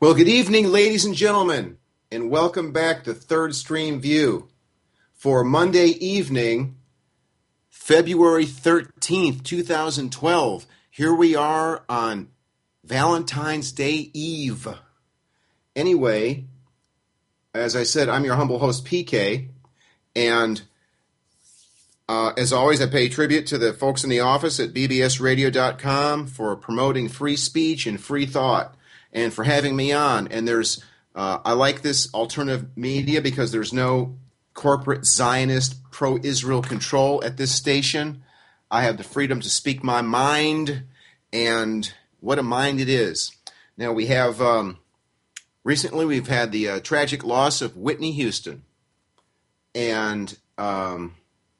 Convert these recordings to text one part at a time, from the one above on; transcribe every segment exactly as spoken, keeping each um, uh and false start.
Well, good evening, ladies and gentlemen, and welcome back to Third Stream View for Monday evening, February thirteenth, twenty twelve. Here we are on Valentine's Day Eve. Anyway, as I said, I'm your humble host, P K, and uh, as always, I pay tribute to the folks in the office at b b s radio dot com for promoting free speech and free thought, and for having me on. And there's, uh, I like this alternative media because there's no corporate Zionist pro-Israel control at this station. I have the freedom to speak my mind, and what a mind it is. Now we have, um, recently we've had the uh, tragic loss of Whitney Houston. And um,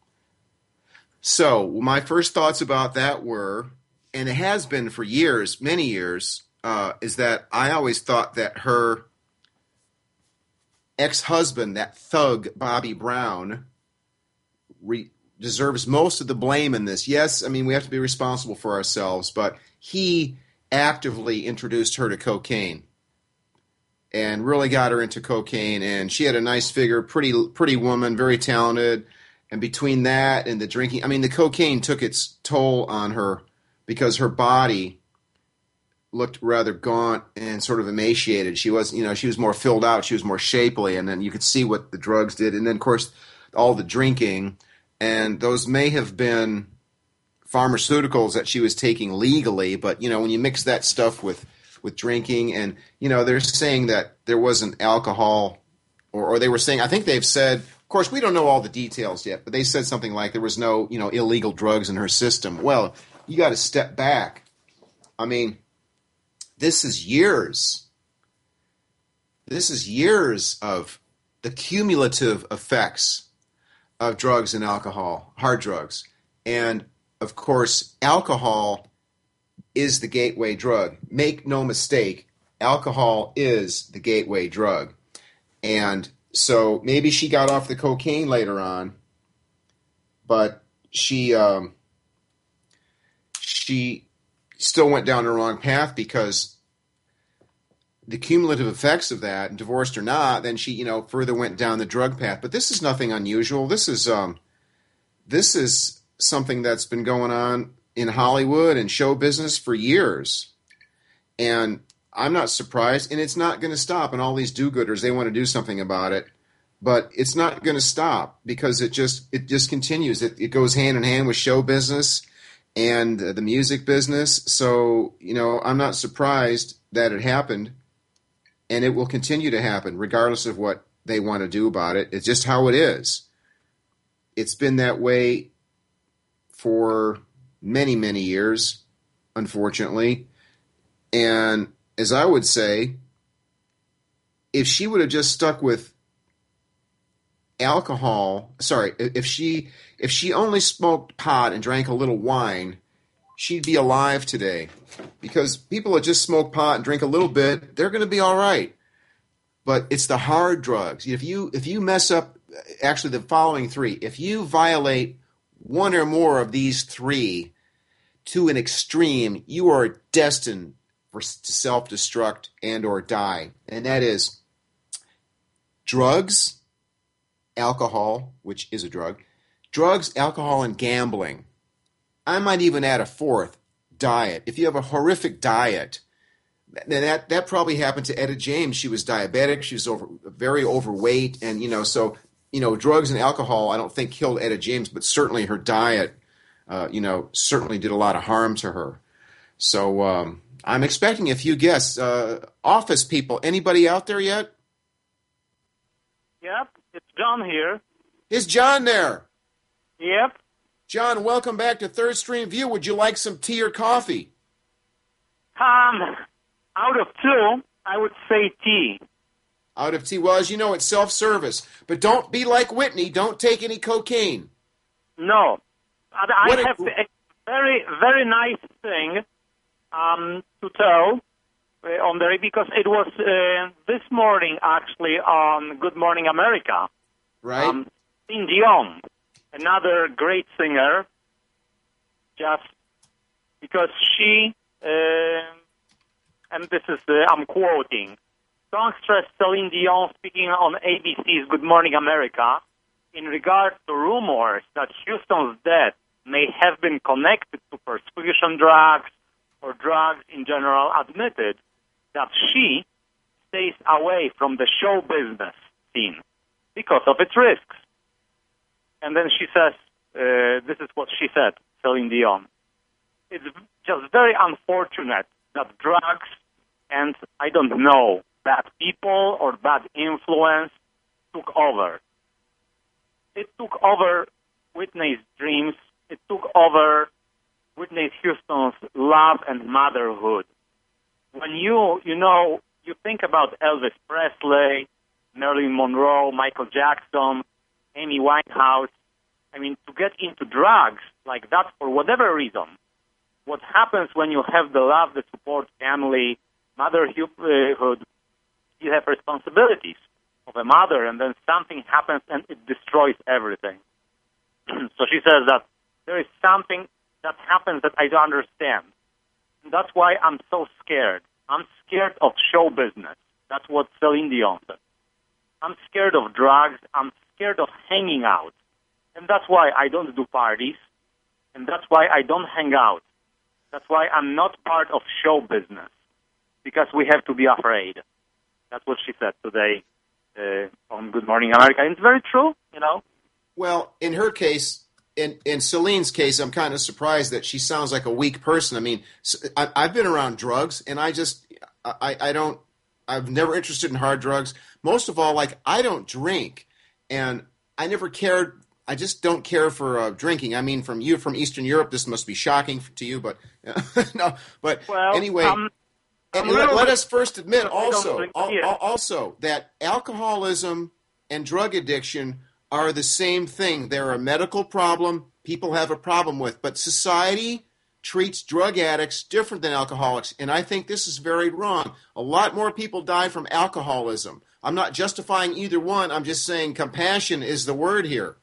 so my first thoughts about that were, and it has been for years, many years, Uh, is that I always thought that her ex-husband, that thug Bobby Brown, re- deserves most of the blame in this. Yes, I mean, we have to be responsible for ourselves, but he actively introduced her to cocaine and really got her into cocaine, and she had a nice figure, pretty pretty woman, very talented, and between that and the drinking, I mean, the cocaine took its toll on her because her body looked rather gaunt and sort of emaciated. She was, you know, she was more filled out. She was more shapely, and then you could see what the drugs did. And then, of course, all the drinking, and those may have been pharmaceuticals that she was taking legally. But you know, when you mix that stuff with with drinking, and you know, they're saying that there wasn't alcohol, or, or they were saying, I think they've said. Of course, we don't know all the details yet, but they said something like there was no, you know, illegal drugs in her system. Well, you got to step back. I mean, this is years. This is years of the cumulative effects of drugs and alcohol, hard drugs. And, of course, alcohol is the gateway drug. Make no mistake, alcohol is the gateway drug. And so maybe she got off the cocaine later on, but she um, she still went down the wrong path because the cumulative effects of that, divorced or not, then she, you know, further went down the drug path. But this is nothing unusual. This is um, this is something that's been going on in Hollywood and show business for years, and I'm not surprised. And it's not going to stop. And all these do-gooders, they want to do something about it, but it's not going to stop because it just it just continues. It, it goes hand in hand with show business and the music business. So, you know, I'm not surprised that it happened, and it will continue to happen regardless of what they want to do about it. It's just how it is. It's been that way for many, many years, unfortunately. And as I would say, if she would have just stuck with alcohol, sorry, if she if she only smoked pot and drank a little wine, she'd be alive today. Because people that just smoke pot and drink a little bit, they're going to be all right. But it's the hard drugs. If you if you mess up, actually the following three, if you violate one or more of these three to an extreme, you are destined for to self-destruct and or die. And that is drugs, alcohol, which is a drug, drugs, alcohol, and gambling. I might even add a fourth, diet. If you have a horrific diet, then that, that probably happened to Etta James. She was diabetic. She was over, very overweight. And, you know, so, you know, drugs and alcohol, I don't think killed Etta James, but certainly her diet, uh, you know, certainly did a lot of harm to her. So um, I'm expecting a few guests. Uh, office people, anybody out there yet? Yep, it's John here. Is John there? Yep. John, welcome back to Third Stream View. Would you like some tea or coffee? Um, out of two, I would say tea. Out of tea. Well, as you know, it's self-service. But don't be like Whitney. Don't take any cocaine. No. I What have a- a very, very nice thing um, to tell uh, on there because it was uh, this morning, actually, on Good Morning America. Right? Um, Celine Dion, another great singer, just because she, uh, and this is, uh, I'm quoting, songstress Celine Dion speaking on A B C's Good Morning America in regard to rumors that Houston's death may have been connected to prescription drugs or drugs in general, admitted that she stays away from the show business scene because of its risks. And then she says, uh, this is what she said, Celine Dion. It's just very unfortunate that drugs and, I don't know, bad people or bad influence took over. It took over Whitney's dreams. It took over Whitney Houston's love and motherhood. When you, you know, you think about Elvis Presley, Marilyn Monroe, Michael Jackson, Amy Winehouse, I mean, to get into drugs like that for whatever reason, what happens when you have the love, the support, family, motherhood, you have responsibilities of a mother, and then something happens and it destroys everything. So she says that there is something that happens that I don't understand. And that's why I'm so scared. I'm scared of show business. That's what Celine Dion said. I'm scared of drugs. I'm scared of hanging out. And that's why I don't do parties. And that's why I don't hang out. That's why I'm not part of show business. Because we have to be afraid. That's what she said today uh, on Good Morning America. And it's very true, you know. Well, in her case, in, in Celine's case, I'm kind of surprised that she sounds like a weak person. I mean, I, I've been around drugs, and I just, I, I don't, I've never interested in hard drugs. Most of all, like, I don't drink, and I never cared. I just don't care for uh, drinking. I mean, from you from Eastern Europe, this must be shocking to you, but no. But well, anyway, um, and let, let us first admit also, al- also that alcoholism and drug addiction are the same thing. They're a medical problem people have a problem with, but society treats drug addicts different than alcoholics, and I think this is very wrong. A lot more people die from alcoholism. I'm not justifying either one. I'm just saying compassion is the word here.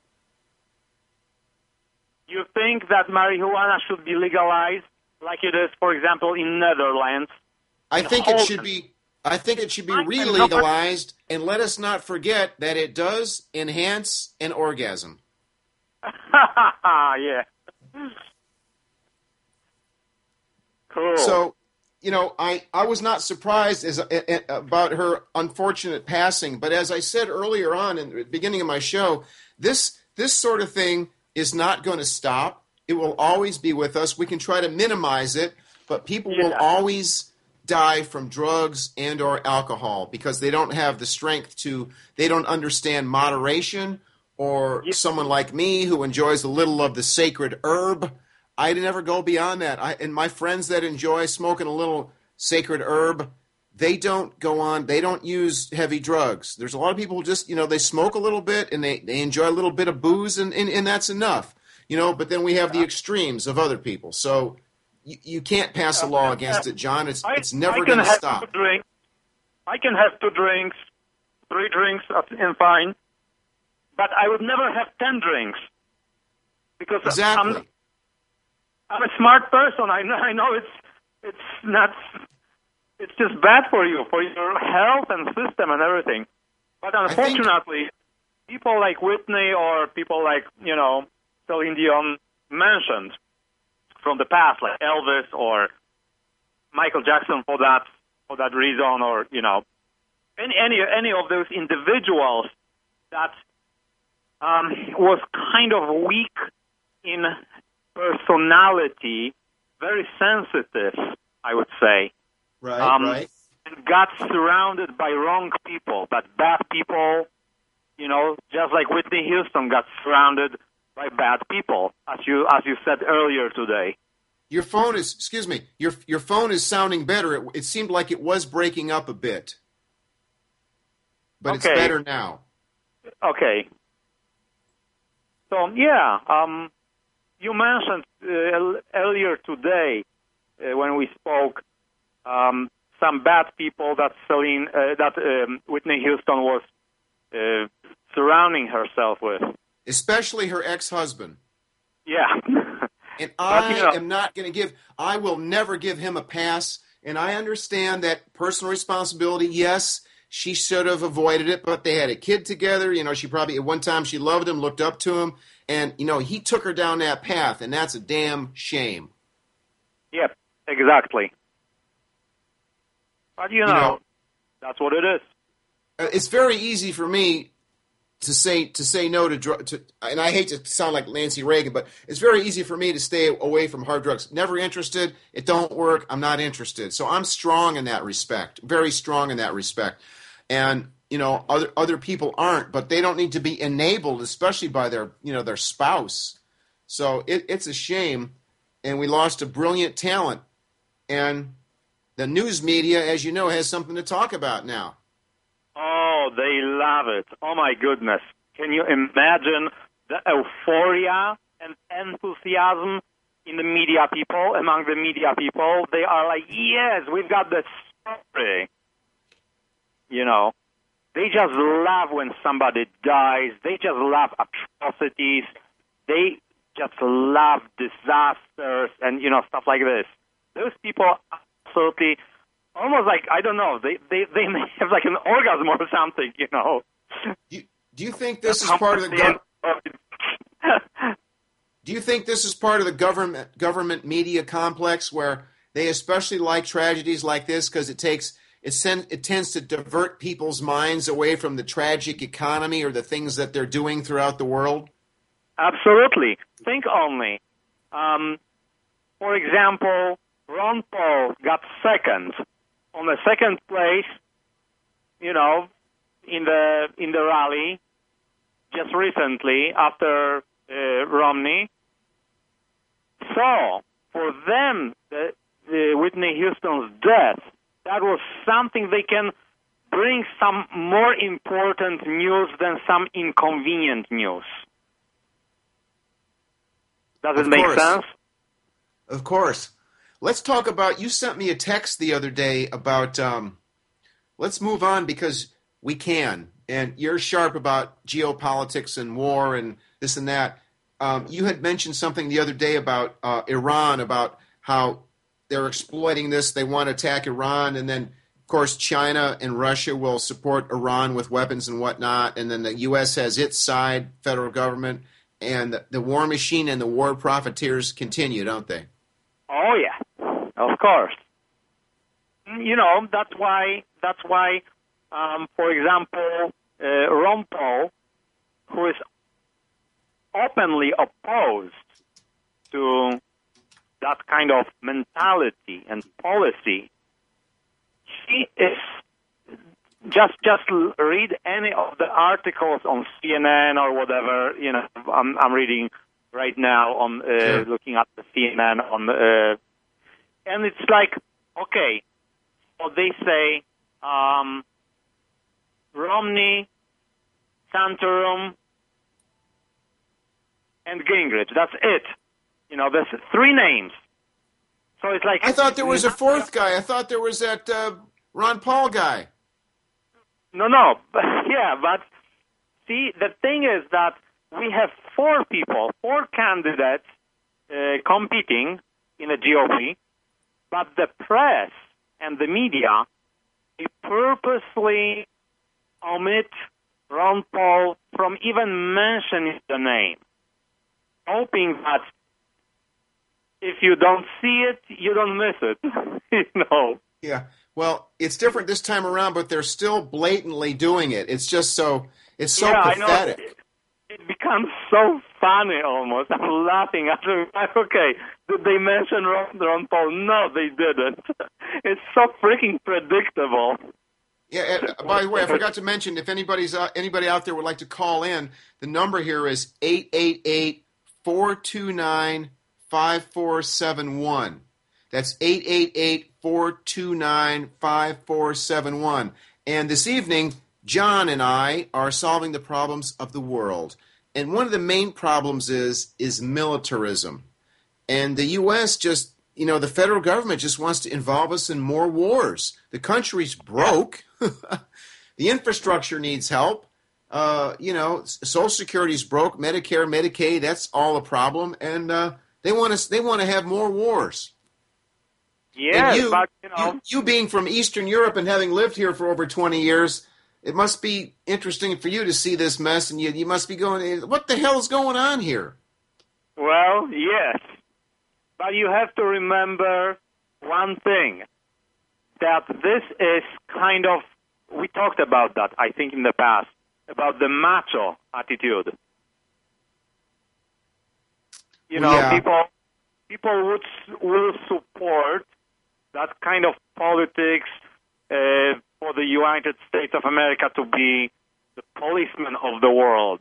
You think that marijuana should be legalized like it is, for example, in Netherlands? I in think Holland. it should be I think it should be I- re-legalized, and let us not forget that it does enhance an orgasm. Yeah. Cool. So, you know, I, I was not surprised as, uh, about her unfortunate passing, but as I said earlier on in the beginning of my show, this this sort of thing is not going to stop. It will always be with us. We can try to minimize it, but people will Yeah. always die from drugs and or alcohol because they don't have the strength to, they don't understand moderation, or Yeah. someone like me who enjoys a little of the sacred herb. I never go beyond that. I, and my friends that enjoy smoking a little sacred herb, they don't go on, they don't use heavy drugs. There's a lot of people who just, you know, they smoke a little bit and they, they enjoy a little bit of booze, and, and, and that's enough. You know, but then we have the extremes of other people. So you, you can't pass a law against it, John. It's I, it's never I going to have stop. Two drinks. I can have two drinks, three drinks, and fine. But I would never have ten drinks because Exactly. I'm, I'm a smart person. I know. I know it's it's not. It's just bad for you, for your health and system and everything. But unfortunately, people like Whitney or people like, you know, Celine Dion mentioned from the past, like Elvis or Michael Jackson, for that for that reason, or you know, any any any of those individuals that um, was kind of weak in personality, very sensitive, I would say. Right, um, right. And got surrounded by wrong people, but bad people, you know, just like Whitney Houston got surrounded by bad people, as you as you said earlier today. Your phone is, excuse me, your your phone is sounding better. It, it seemed like it was breaking up a bit, but it's Okay. better now. Okay. So yeah, um, you mentioned uh, earlier today uh, when we spoke um, some bad people that Celine, uh, that um, Whitney Houston was uh, surrounding herself with. Especially her ex-husband. Yeah. And But, I you know- am not going to give, I will never give him a pass And I understand that personal responsibility, yes, she should have avoided it, but they had a kid together. You know, she probably, at one time, she loved him, looked up to him, and, you know, he took her down that path, and that's a damn shame. Yep, exactly. But, you know, you know that's what it is. It's very easy for me to say to say no to drugs, and I hate to sound like Nancy Reagan, but it's very easy for me to stay away from hard drugs. Never interested. It don't work. I'm not interested. So I'm strong in that respect, very strong in that respect. And, you know, other other people aren't, but they don't need to be enabled, especially by their, you know, their spouse. So it, it's a shame, and we lost a brilliant talent. And the news media, as you know, has something to talk about now. Oh, they love it. Oh, my goodness. Can you imagine the euphoria and enthusiasm in the media people, among the media people? They are like, yes, we've got the story. You know, they just love when somebody dies. They just love atrocities. They just love disasters and, you know, stuff like this. Those people absolutely... Almost like, I don't know, they, they, they may have like an orgasm or something, you know. Do you, do you think this is part of the go- Do you think this is part of the government government media complex where they especially like tragedies like this because it takes it, send, it tends to divert people's minds away from the tragic economy or the things that they're doing throughout the world? Absolutely. Think only. Um, for example, Ron Paul got second. On the second place, you know, in the in the rally just recently after uh, Romney. So for them, the, the Whitney Houston's death, that was something they can bring some more important news than some inconvenient news. Does it make sense? Of course. Let's talk about, you sent me a text the other day about, um, let's move on because we can. And you're sharp about geopolitics and war and this and that. Um, you had mentioned something the other day about uh, Iran, about how they're exploiting this. They want to attack Iran. And then, of course, China and Russia will support Iran with weapons and whatnot. And then the U S has its side, federal government. And the, the war machine and the war profiteers continue, don't they? Oh, yeah. Of course. You know, that's why, that's why, um, for example, uh, Ron Paul, who is openly opposed to that kind of mentality and policy, he is, just just read any of the articles on C N N or whatever, you know, I'm, I'm reading right now on, uh, sure. looking at the C N N on the, uh, and it's like, okay, so they say um, Romney, Santorum, and Gingrich. That's it. You know, there's three names. So it's like... I thought there was a fourth guy. I thought there was that uh, Ron Paul guy. No, no. Yeah, but see, the thing is that we have four people, four candidates uh, competing in the G O P, but the press and the media, they purposely omit Ron Paul from even mentioning the name, hoping that if you don't see it, you don't miss it. You know? Yeah. Well, it's different this time around, but they're still blatantly doing it. It's just so it's so yeah, pathetic. I know. It, it becomes so funny almost. I'm laughing after. Okay, did they mention Ron, Ron Paul? No, they didn't. It's so freaking predictable. Yeah. And by the way, I forgot to mention, if anybody's uh, anybody out there would like to call in, the number here is eight eight eight, four two nine, five four seven one. That's eight eight eight, four two nine, five four seven one. And this evening, John and I are solving the problems of the world. And one of the main problems is is militarism. And the U S just, you know, the federal government just wants to involve us in more wars. The country's broke. The infrastructure needs help. Uh, you know, Social Security's broke. Medicare, Medicaid, that's all a problem. And uh, they want us. They want to have more wars. Yes, you, but you know, you, you being from Eastern Europe and having lived here for over twenty years, it must be interesting for you to see this mess, and you, you must be going, what the hell is going on here? well, yes, but you have to remember one thing, that this is kind of, we talked about that, I think, in the past, about the macho attitude. You know, Yeah. people people would will support that kind of politics uh, for the United States of America to be the policeman of the world.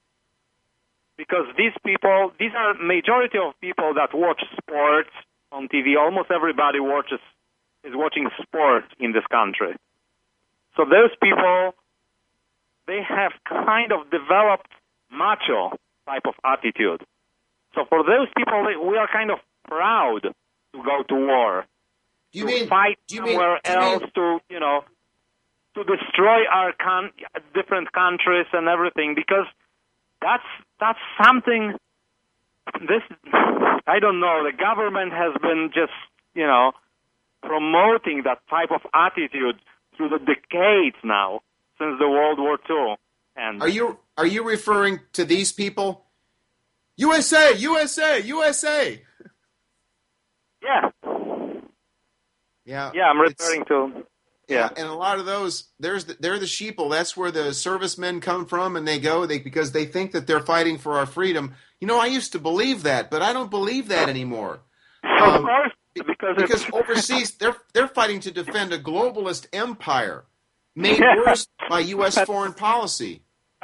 Because these people, these are majority of people that watch sports on T V. Almost everybody watches is watching sports in this country. So those people, they have kind of developed macho type of attitude. So for those people, we are kind of proud to go to war, Do you to mean, fight do you mean, somewhere do you else, mean, to you know, to destroy our con- different countries and everything, because that's that's something. This I don't know. The government has been just you know promoting that type of attitude through the decades now since the World War Two. And are you are you referring to these people? U S A, U S A, U S A. yeah, Yeah, yeah, I'm it's- referring to Yeah, yeah. and a lot of those, there's the, they're the sheeple. That's where the servicemen come from, and they go they because they think that they're fighting for our freedom. You know, I used to believe that, but I don't believe that anymore. Of Um, course, because Because it's, overseas, they're they're fighting to defend a globalist empire made Yeah. worse by U S foreign policy.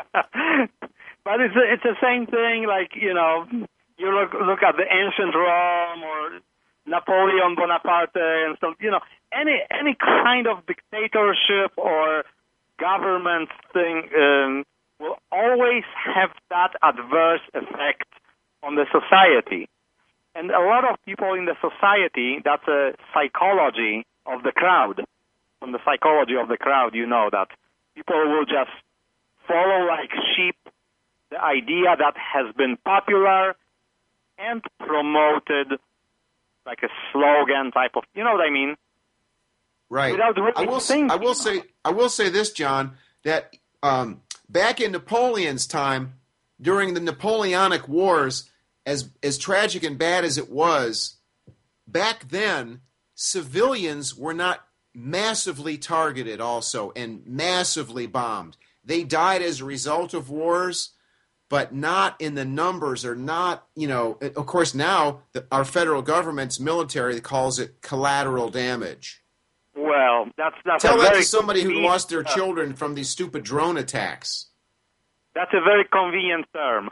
but it's it's the same thing. Like you know, you look look at the ancient Rome or Napoleon Bonaparte and stuff. You know, any any kind of dictatorship or government thing um, will always have that adverse effect on the society. And a lot of people in the society, that's a psychology of the crowd. From the psychology of the crowd, you know that people will just follow like sheep the idea that has been popular and promoted like a slogan type of, you know what I mean? Right. Without really I will. s- thinking. I will say. I will say this, John. That um, back in Napoleon's time, during the Napoleonic Wars, as as tragic and bad as it was, back then civilians were not massively targeted, also, and massively bombed. They died as a result of wars, but not in the numbers, or not. You know, of course, now the, our federal government's military calls it collateral damage. Well, that's that's Tell a that very to somebody who convenient- lost their children from these stupid drone attacks. That's a very convenient term.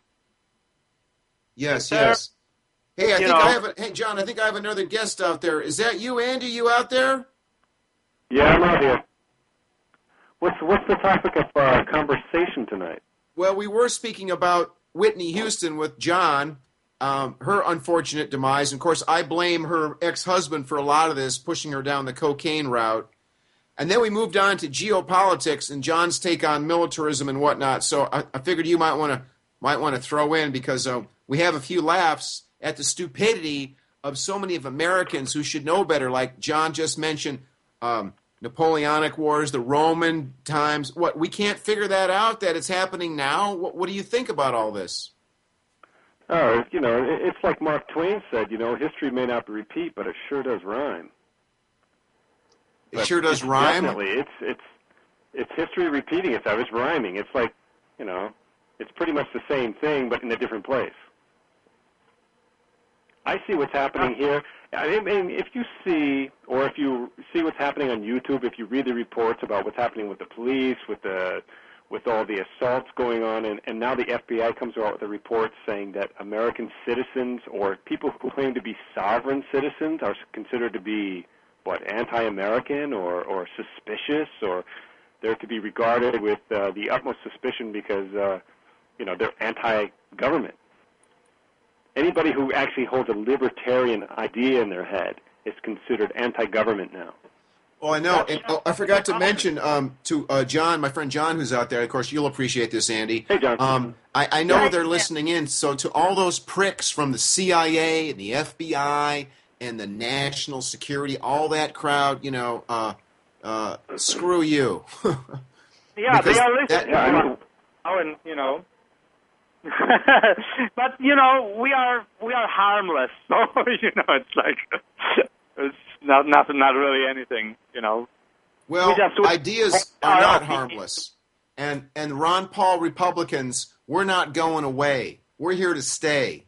Yes, Sir, yes. Hey, I you think know- I have. A, hey, John, I think I have another guest out there. Is that you, Andy? You out there? Yeah, I'm out here. What's what's the topic of uh, conversation tonight? Well, we were speaking about Whitney Houston with John, um, her unfortunate demise. And of course, I blame her ex-husband for a lot of this, pushing her down the cocaine route. And then we moved on to geopolitics and John's take on militarism and whatnot. So I, I figured you might want to might want to throw in, because uh, we have a few laughs at the stupidity of so many of Americans who should know better, like John just mentioned, um, Napoleonic Wars, the Roman times. What, we can't figure that out, that it's happening now? What, what do you think about all this? Oh, you know, it- it's like Mark Twain said. You know, history may not repeat, but it sure does rhyme. It But sure does it's rhyme. Definitely, it's it's it's history repeating itself. It's rhyming. It's like, you know, it's pretty much the same thing, but in a different place. I see what's happening here. I mean, if you see, or if you see what's happening on YouTube, if you read the reports about what's happening with the police, with the with all the assaults going on, and, and now the F B I comes out with a report saying that American citizens, or people who claim to be sovereign citizens, are considered to be, what, anti-American or, or suspicious, or they're to be regarded with uh, the utmost suspicion because, uh, you know, they're anti-government. Anybody who actually holds a libertarian idea in their head is considered anti-government now. Oh, I know. And, oh, I forgot to mention um, to uh, John, my friend John, who's out there. Of course, you'll appreciate this, Andy. Hey, John. Um, I, I know they're listening in. So to all those pricks from the C I A and the F B I and the national security, all that crowd, you know, uh, uh, screw you. Yeah, Because they are listening. that- Yeah, I mean, Oh, and you know, but you know, we are we are harmless. So you know, it's like it's not not not really anything. You know. Well, We just- ideas we- are our not opinion. harmless, and and Ron Paul Republicans, we're not going away. We're here to stay.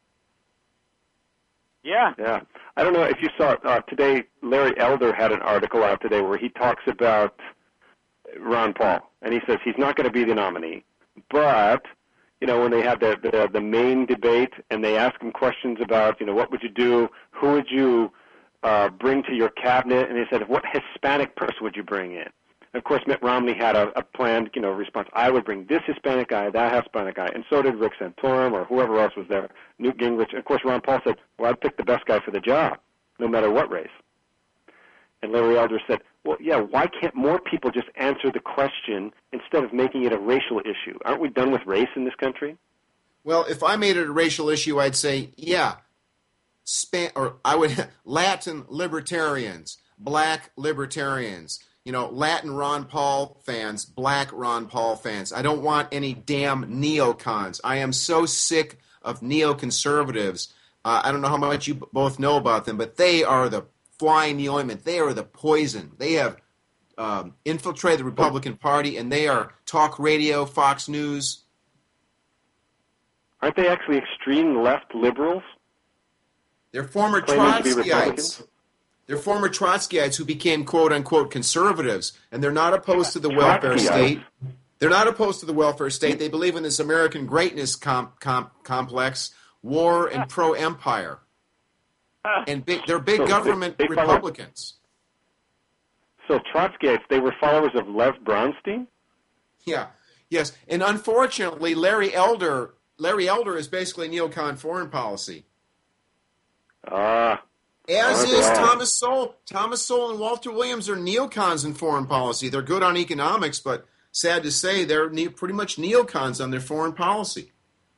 Yeah. yeah. I don't know if you saw uh, today. Larry Elder had an article out today where he talks about Ron Paul, and he says he's not going to be the nominee, but you know when they had the, the the main debate and they asked him questions about you know what would you do, who would you uh, bring to your cabinet, and they said what Hispanic person would you bring in? And of course, Mitt Romney had a, a planned you know response. I would bring this Hispanic guy, that Hispanic guy, and so did Rick Santorum or whoever else was there, Newt Gingrich. And of course, Ron Paul said, well, I'd pick the best guy for the job, no matter what race. And Larry Elder said, well, yeah, why can't more people just answer the question instead of making it a racial issue? Aren't we done with race in this country? Well, if I made it a racial issue, I'd say, yeah, Span- or I would Latin libertarians, black libertarians, you know, Latin Ron Paul fans, black Ron Paul fans. I don't want any damn neocons. I am so sick of neoconservatives. Uh, I don't know how much you b- both know about them, but they are the fly in the ointment. They are the poison. They have um, infiltrated the Republican Party, and they are talk radio, Fox News. Aren't they actually extreme left liberals? They're former Claiming to be Trotskyites. Republicans? They're former Trotskyites who became quote-unquote conservatives, and they're not opposed to the welfare Trotskyites? state. They're not opposed to the welfare state. They believe in this American greatness com- com- complex, war and pro-empire. And big, they're big So they- government they follow- Republicans. So Trotskyites, they were followers of Lev Bronstein? Yeah, yes. And unfortunately, Larry Elder, Larry Elder is basically neocon foreign policy. Ah, As Aren't they is all? Thomas Sowell. Thomas Sowell and Walter Williams are neocons in foreign policy. They're good on economics, but sad to say, they're ne- pretty much neocons on their foreign policy.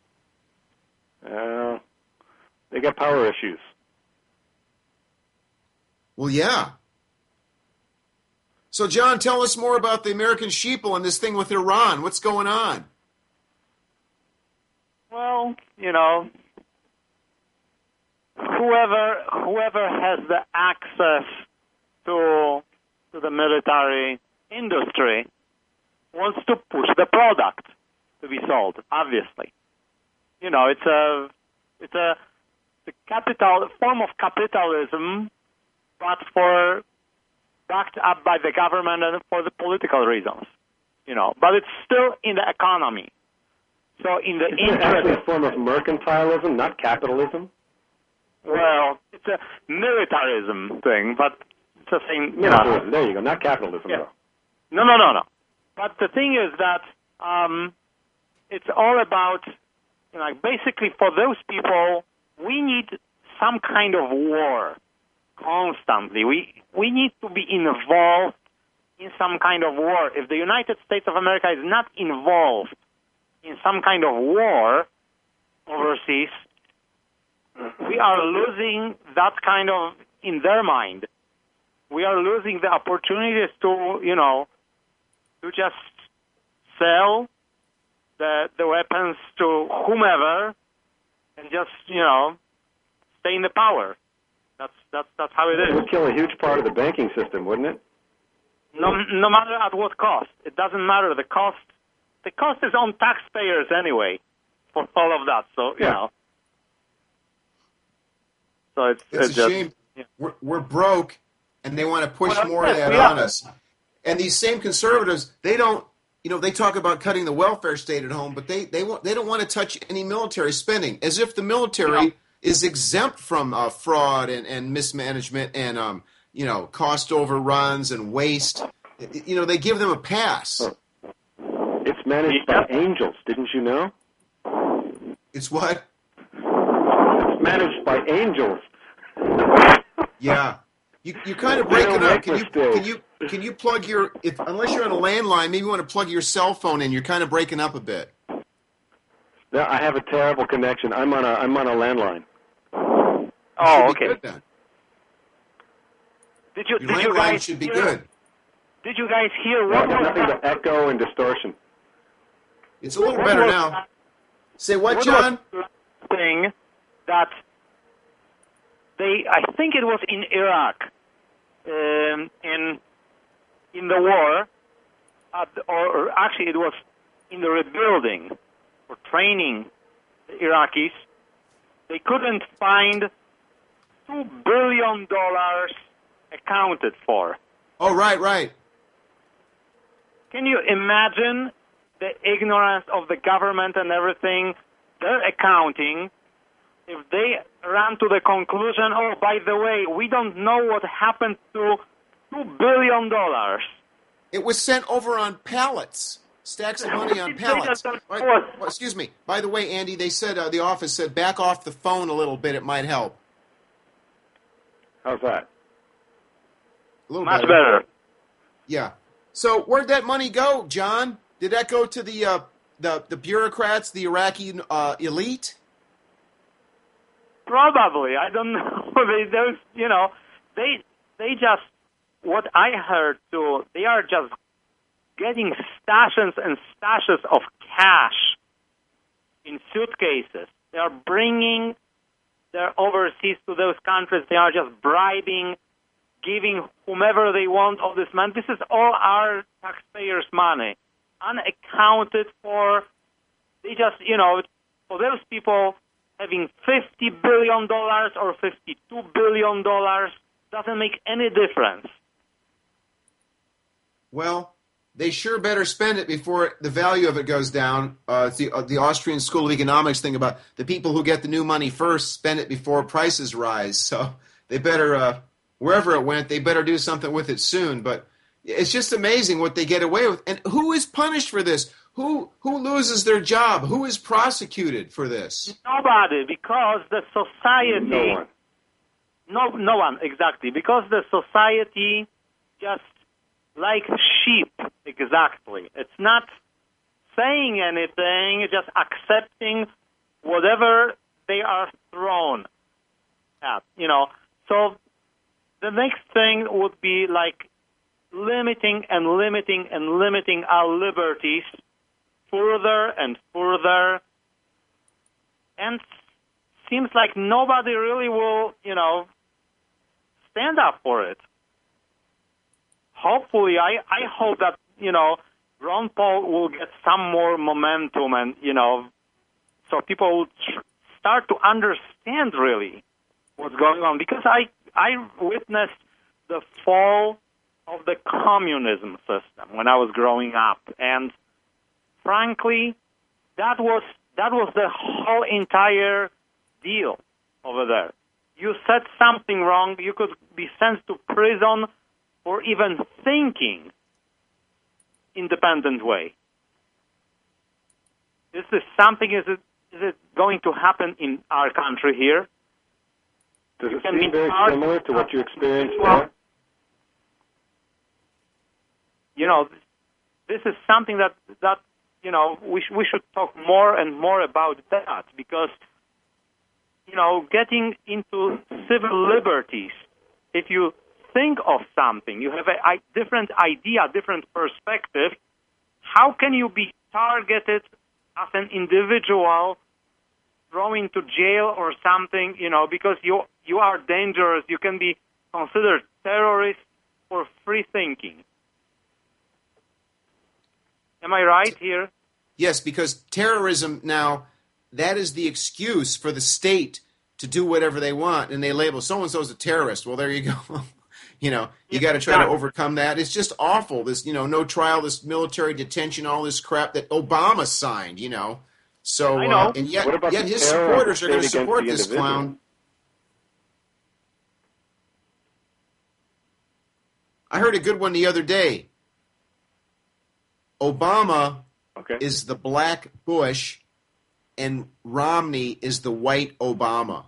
uh, they got power issues. Well, yeah. So, John, tell us more about the American sheeple and this thing with Iran. What's going on? Well, you know, whoever whoever has the access to to the military industry wants to push the product to be sold. Obviously, you know, it's a it's a the capital form of capitalism, but for backed up by the government and for the political reasons. You know, but it's still in the economy. So in the Isn't it actually interest, a form of mercantilism, not capitalism? well, it's a militarism thing, but it's a thing, you know. Capitalism. There you go, not capitalism, Yeah. though. No, no, no, no. But the thing is that um, it's all about, you know, like basically for those people, we need some kind of war constantly. We we need to be involved in some kind of war. If the United States of America is not involved in some kind of war overseas, we are losing that kind of, in their mind, we are losing the opportunities to, you know, to just sell the the weapons to whomever and just, you know, stay in the power. That's that's that's how it It is. would kill a huge part of the banking system, wouldn't it? No no matter at what cost. It doesn't matter. The cost the cost is on taxpayers anyway for all of that. So, you Yeah. know. So it's It's it's a just, shame. yeah. We're, we're broke, and they want to push Well, more of yes, that we on are. us. And these same conservatives, they don't, you know, they talk about cutting the welfare state at home, but they they want they don't want to touch any military spending, as if the military No. is exempt from uh, fraud and, and mismanagement and um you know cost overruns and waste. You know, they give them a pass. It's managed Yeah. by angels, didn't you know? It's what? It's managed by angels. Yeah. You you kind of They break don't it up. make Can you mistakes. can you can you plug your if unless you're on a landline, maybe you want to plug your cell phone in. You're kind of breaking up a bit. No, I have a terrible connection. I'm on a I'm on a landline. Oh, Should be okay. good then. Did you, Your did you landline guys should be hear, good. Did you guys hear No, what there's was nothing that? but echo and distortion. It's a little What better was now. that- Say what, what John? was the thing that they, I think it was in Iraq, um, in in the war, at the, or, or actually it was in the rebuilding or training the Iraqis. They couldn't find two billion dollars accounted for. Oh, right, right. Can you imagine the ignorance of the government and everything? Their accounting, if they ran to the conclusion, oh, by the way, we don't know what happened to two billion dollars. It was sent over on pallets. Stacks of money on pallets. All right. Well, excuse me. By the way, Andy, they said, uh, the office said, back off the phone a little bit. It might help. How's that? A little Much better. better. Yeah. So where'd that money go, John? Did that go to the uh, the the bureaucrats, the Iraqi uh, elite? Probably. I don't know. they, those, you know, they they just, what I heard too, they are just getting stashes and stashes of cash in suitcases. They are bringing their overseas to those countries. They are just bribing, giving whomever they want of this money. This is all our taxpayers' money, unaccounted for. They just, you know, for those people, having fifty billion dollars or fifty-two billion dollars doesn't make any difference. Well, they sure better spend it before the value of it goes down. Uh, it's the, uh, the Austrian School of Economics thing about the people who get the new money first spend it before prices rise. So they better, uh, wherever it went, they better do something with it soon. But it's just amazing what they get away with. And who is punished for this? Who who loses their job? Who is prosecuted for this? Nobody, because the society... No one. No, no one, exactly. Because the society just like sheep, exactly. It's not saying anything, it's just accepting whatever they are thrown at, you know. So the next thing would be like limiting and limiting and limiting our liberties further and further. And seems like nobody really will, you know, stand up for it. Hopefully, I, I hope that, you know, Ron Paul will get some more momentum and, you know, so people will tr- start to understand really what's going on. Because I, I witnessed the fall of the communism system when I was growing up. And frankly, that was that was the whole entire deal over there. You said something wrong, you could be sent to prison for even thinking independent way. Is this something, is it is it going to happen in our country here? Does it Can seem be very hard- similar to what you experienced Well, there? You know, this is something that, that you know, we, sh- we should talk more and more about that because, you know, getting into civil liberties, if you think of something, you have a, a different idea, different perspective, how can you be targeted as an individual, thrown into jail or something, you know, because you you are dangerous, you can be considered terrorist for free thinking. Am I right here? Yes, because terrorism now, that is the excuse for the state to do whatever they want, and they label so-and-so as a terrorist. Well, there you go. You know, you got to try to overcome that. It's just awful. This, you know, no trial, this military detention, all this crap that Obama signed, you know. So, I know. Uh, and yet, What about yet the his terror of supporters the are going to state against support the this individual? clown. I heard a good one the other day. Obama Okay. is the black Bush, and Romney is the white Obama.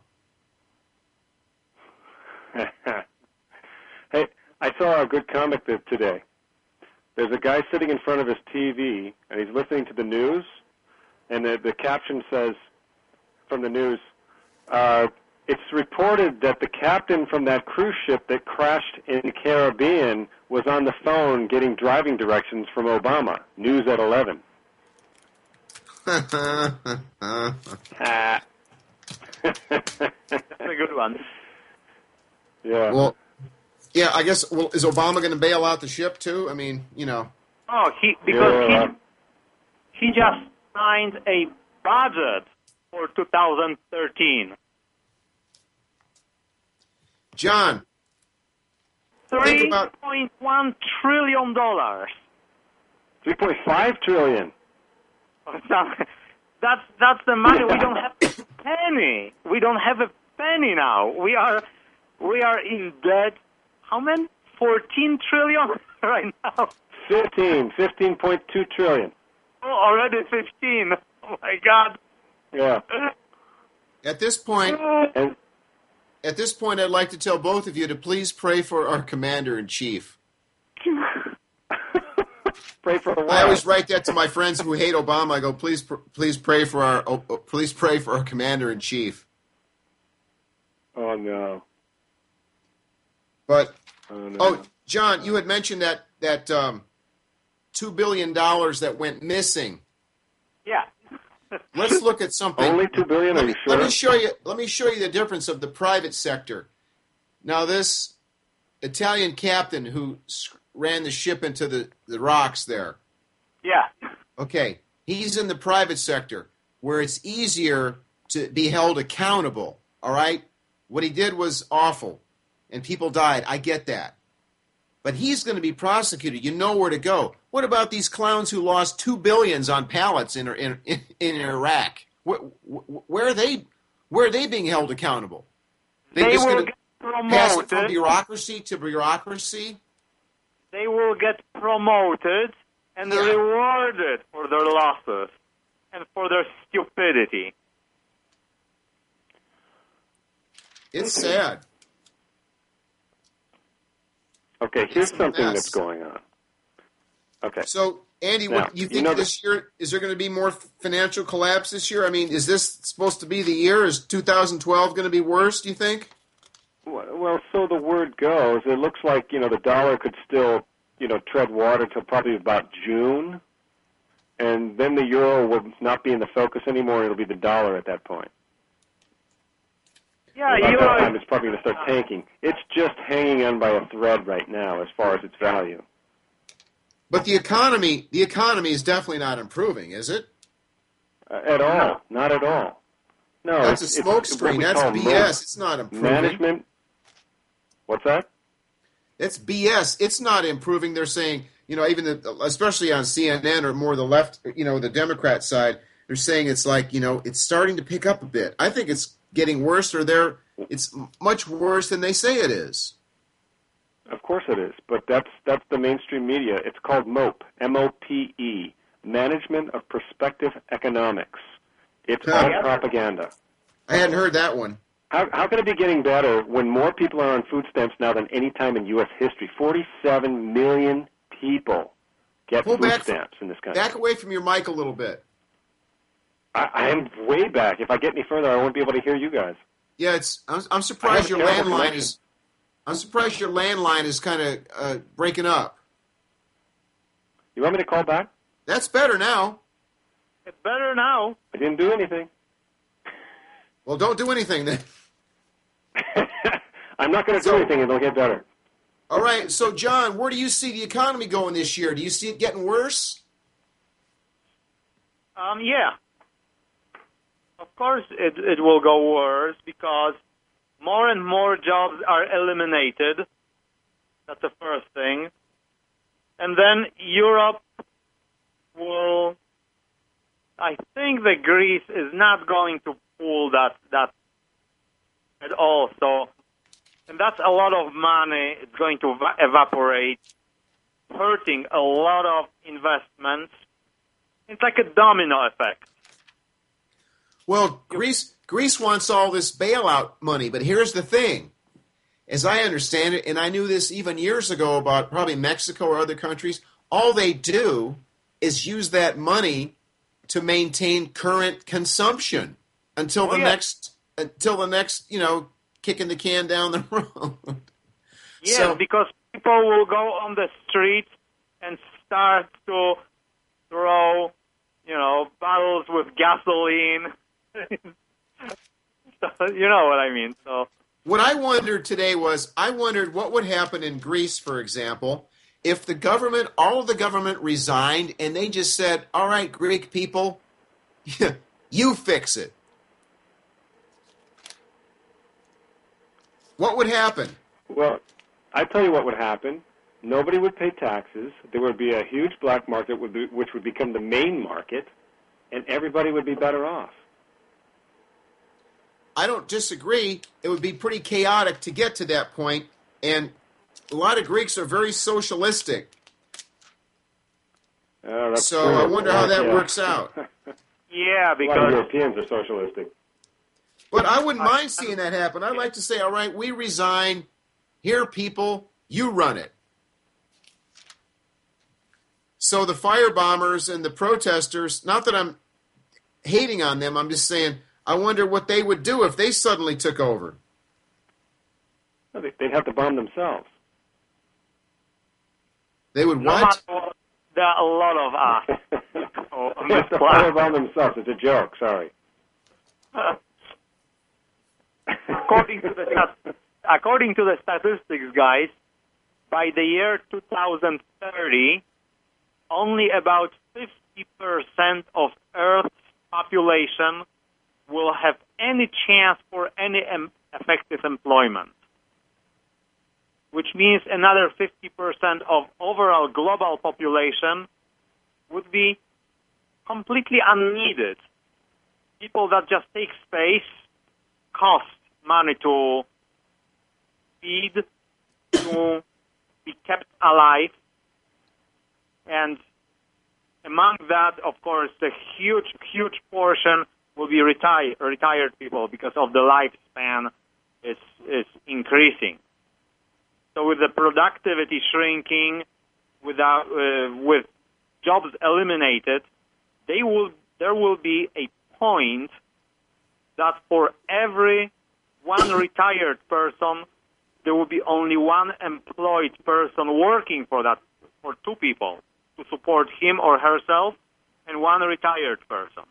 Hey, I saw a good comic th- today. There's a guy sitting in front of his T V, and he's listening to the news, and the, the caption says from the news, uh, it's reported that the captain from that cruise ship that crashed in the Caribbean was on the phone getting driving directions from Obama. News at eleven. Ah. That's a good one. Yeah. Well, yeah, I guess. Well, is Obama going to bail out the ship too? I mean, you know. Oh, he because Yeah. he he just signed a budget for two thousand thirteen. John, think Three about point one trillion dollars. three point five trillion. That's that's the money. We don't have a penny. We don't have a penny now. We are we are in debt. How many? Fourteen trillion right now. Fifteen. Fifteen point two trillion. Oh, already fifteen. Oh my God. Yeah. at this point. And At this point, I'd like to tell both of you to please pray for our commander in chief. pray for a I while. always write that to my friends who hate Obama. I go, please, pr- please pray for our, oh, oh, please pray for our commander in chief. Oh no. But Oh no. oh, John, you had mentioned that that um, two billion dollars that went missing. Yeah. Let's look at something. Only two billion? Let Are me, you sure? let me show you. Let me show you the difference of the private sector. Now, this Italian captain who s- ran the ship into the, the rocks there. Yeah. Okay, he's in the private sector where it's easier to be held accountable. All right, what he did was awful, and people died. I get that, but he's going to be prosecuted. You know where to go. What about these clowns who lost two billions on pallets in in, in, in Iraq? Where, where are they? Where are they being held accountable? They, They just will going get to pass it from promoted. bureaucracy to bureaucracy? They will get promoted and Yeah. rewarded for their losses and for their stupidity. It's sad. Okay, here's It's a something mess. that's going on. Okay. So, Andy, Now, what you you think know this year is there going to be more financial collapse this year? I mean, is this supposed to be the year? Is two thousand twelve going to be worse? Do you think? Well, so the word goes. It looks like, you know, the dollar could still, you know, tread water till probably about June, and then the euro will not be in the focus anymore. It'll be the dollar at that point. Yeah, About you that time, are. it's probably going to start tanking. It's just hanging on by a thread right now as far as its value. But the economy, the economy is definitely not improving, is it? Uh, at all. Not at all. No, That's it's, a it's what smokescreen. we That's call B mo- S. It's not improving. Management. What's that? That's B S. It's not improving. They're saying, you know, even the, especially on C N N or more the left, you know, the Democrat side, they're saying it's like, you know, it's starting to pick up a bit. I think it's getting worse, or they're it's much worse than they say it is. Of course it is, but that's that's the mainstream media. It's called MOPE, M O P E, Management of Perspective Economics. It's Huh. all propaganda. I hadn't heard that one. How, how can it be getting better when more people are on food stamps now than any time in U S history? forty-seven million people get Pull food back- stamps in this country. Back away from your mic a little bit. I, I am way back. If I get any further, I won't be able to hear you guys. Yeah, it's. I'm, I'm I surprised have a your terrible landline connection. is. I'm surprised your landline is kind of uh, breaking up. You want me to call back? That's better now. It's better now. I didn't do anything. Well, don't do anything then. I'm not going to do So- anything, and it'll get better. All right. So, John, where do you see the economy going this year? Do you see it getting worse? Um, yeah. Of course, it it will go worse because more and more jobs are eliminated. That's the first thing. And then Europe will, I think that Greece is not going to pull that, that at all. So, and that's a lot of money. It's going to va- evaporate, hurting a lot of investments. It's like a domino effect. Well, Greece Greece wants all this bailout money, but here's the thing. As I understand it, and I knew this even years ago about probably Mexico or other countries, all they do is use that money to maintain current consumption until Oh, the yeah. next until the next, you know, kicking the can down the road. Yes, So- because people will go on the streets and start to throw, you know, bottles with gasoline. So, you know what I mean. So What I wondered today was, I wondered what would happen in Greece, for example, if the government, all of the government resigned and they just said, all right, Greek people, you fix it. What would happen? Well, I tell you what would happen. Nobody would pay taxes. There would be a huge black market, would be, which would become the main market, and everybody would be better off. I don't disagree. It would be pretty chaotic to get to that point, and a lot of Greeks are very socialistic. Uh, that's So true. I wonder how that Yeah. works out. yeah, A lot of because Europeans are socialistic. But I wouldn't mind seeing that happen. I'd like to say, all right, we resign. Here, people, you run it. So the firebombers and the protesters, not that I'm hating on them, I'm just saying, I wonder what they would do if they suddenly took over. No, they- They'd have to bomb themselves. They would no what? matter what, there are a lot of us on They this have to planet. firebomb themselves. It's a joke. Sorry. according to the stat- according to the statistics, guys, by the year two thousand thirty, only about fifty percent of Earth's population will have any chance for any em- effective employment, which means another fifty percent of overall global population would be completely unneeded. People that just take space, cost money to feed, to be kept alive, and among that, of course, the huge, huge portion will be retired retired people because of the lifespan is is increasing. So with the productivity shrinking, without uh, with jobs eliminated, they will there will be a point that for every one retired person, there will be only one employed person working for that for two people to support him or herself, and one retired person.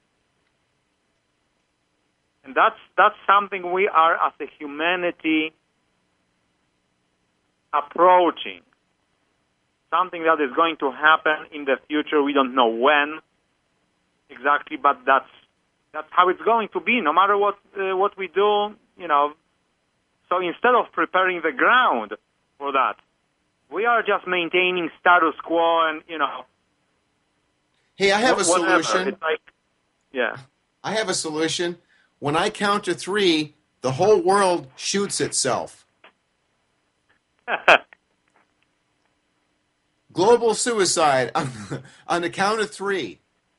And that's that's something we are, as a humanity, approaching. Something that is going to happen in the future. We don't know when exactly, but that's that's how it's going to be. No matter what uh, what we do, you know. So instead of preparing the ground for that, we are just maintaining status quo, and you know. Hey, I have a whatever. solution. It's like, yeah. I have a solution. When I count to three, the whole world shoots itself. Global suicide on, on the count of three.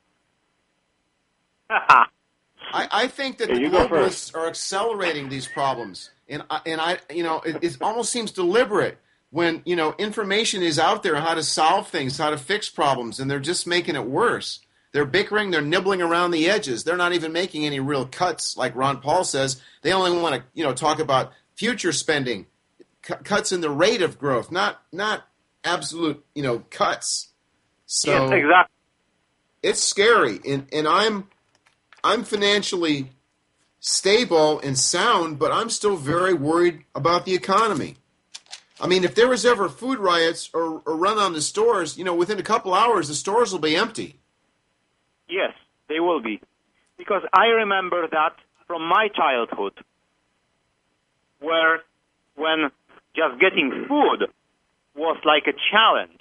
I, I think that Here, the you go globalists first. are accelerating these problems, and I- and I, you know, it, it almost seems deliberate when you know information is out there on how to solve things, how to fix problems, and they're just making it worse. They're bickering, they're nibbling around the edges. They're not even making any real cuts, like Ron Paul says. They only want to, you know, talk about future spending, cu- cuts in the rate of growth, not not absolute, you know, cuts. So Yes, exactly. it's scary, and and I'm I'm financially stable and sound, but I'm still very worried about the economy. I mean, if there was ever food riots or, or run on the stores, you know, within a couple hours, the stores will be empty. Yes, they will be. Because I remember that from my childhood, where when just getting food was like a challenge.